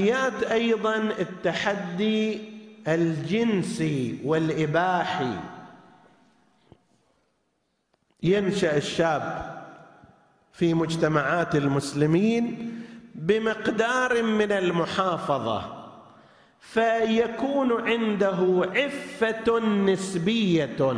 التحديات أيضا التحدي الجنسي والإباحي. ينشأ الشاب في مجتمعات المسلمين بمقدار من المحافظة، فيكون عنده عفة نسبية.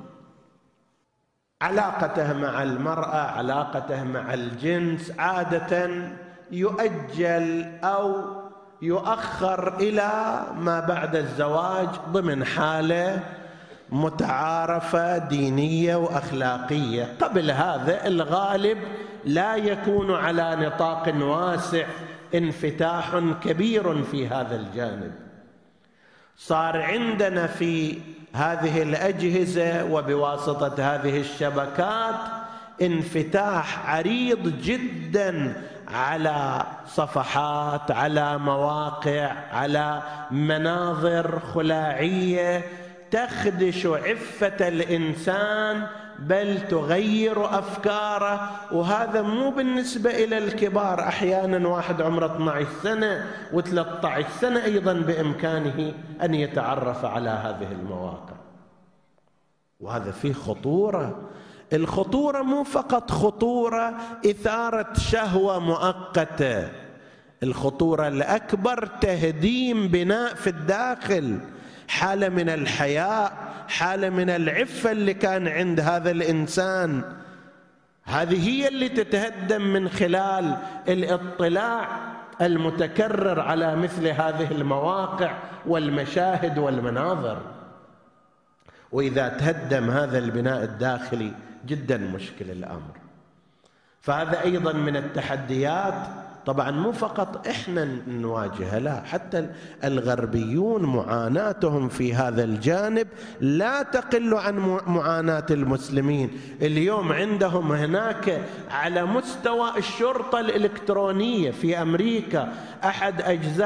علاقته مع المرأة، علاقته مع الجنس عادة يؤجل أو يؤخر إلى ما بعد الزواج ضمن حالة متعارفة دينية وأخلاقية. قبل هذا الغالب لا يكون على نطاق واسع انفتاح كبير في هذا الجانب. صار عندنا في هذه الأجهزة وبواسطة هذه الشبكات انفتاح عريض جدا على صفحات، على مواقع، على مناظر خلاعية تخدش عفة الإنسان بل تغير أفكاره. وهذا مو بالنسبة إلى الكبار، أحيانا واحد عمره 12 سنة و13 سنة أيضا بإمكانه أن يتعرف على هذه المواقع، وهذا فيه خطورة. الخطورة مو فقط خطورة إثارة شهوة مؤقتة، الخطورة الأكبر تهديم بناء في الداخل، حالة من الحياء، حالة من العفة اللي كان عند هذا الإنسان. هذه هي اللي تتهدم من خلال الاطلاع المتكرر على مثل هذه المواقع والمشاهد والمناظر. وإذا تهدم هذا البناء الداخلي جدا مشكل الأمر. فهذا أيضا من التحديات، طبعا مو فقط إحنا نواجهها، لا، حتى الغربيون معاناتهم في هذا الجانب لا تقل عن معاناة المسلمين. اليوم عندهم هناك على مستوى الشرطة الإلكترونية في أمريكا، أحد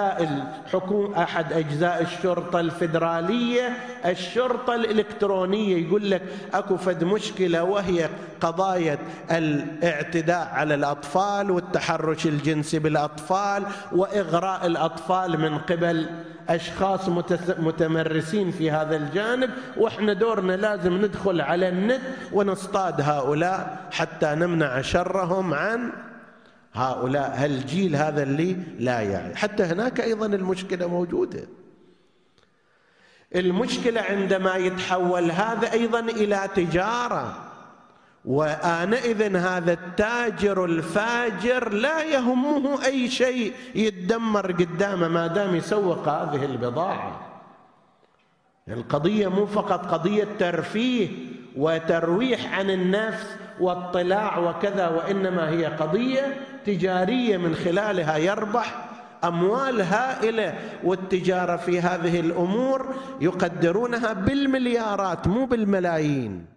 أجزاء الشرطة الفيدرالية الشرطة الإلكترونية، يقول لك أكو فد مشكلة وهي قضايا الاعتداء على الأطفال والتحرش الجنسي بالأطفال وإغراء الأطفال من قبل أشخاص متمرسين في هذا الجانب، وإحنا دورنا لازم ندخل على النت ونصطاد هؤلاء حتى نمنع شرهم عن هؤلاء الجيل هذا اللي لا يعي. حتى هناك أيضا المشكلة موجودة. المشكلة عندما يتحول هذا أيضا إلى تجارة، وآنئذ هذا التاجر الفاجر لا يهمه أي شيء يتدمر قدامه ما دام يسوق هذه البضاعة. القضية مو فقط قضية ترفيه وترويح عن النفس واطلاع وكذا، وإنما هي قضية تجارية من خلالها يربح أموال هائلة. والتجارة في هذه الأمور يقدرونها بالمليارات مو بالملايين.